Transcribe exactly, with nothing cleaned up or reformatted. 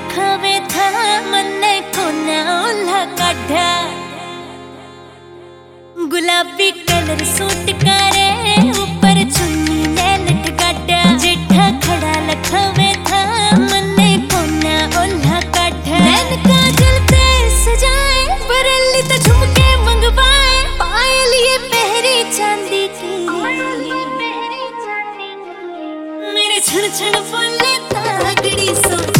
लखावे था मन्ने कोना ओल्हा काढ़ा गुलाबी कलर सूट करे ऊपर चुन्नी ने लटकाटा जेठा खड़ा लखावे था मन्ने कोना ओल्हा काढ़ा नैन काजल ते सजाए बरेली तो झुमके मंगवाए पायल ये पहरी चांदी की मेरे छण छण बोले तागड़ी सो